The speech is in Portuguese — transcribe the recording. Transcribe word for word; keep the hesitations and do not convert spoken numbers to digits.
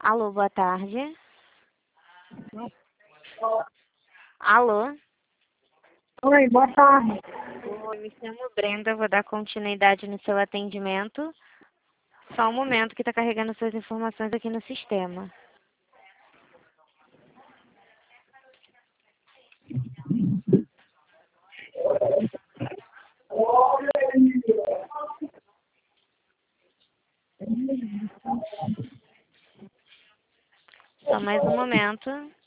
Alô, boa tarde. Alô? Oi, boa tarde. Oi, me chamo Brenda, vou dar continuidade no seu atendimento. Só um momento que está carregando suas informações aqui no sistema. Só mais um momento.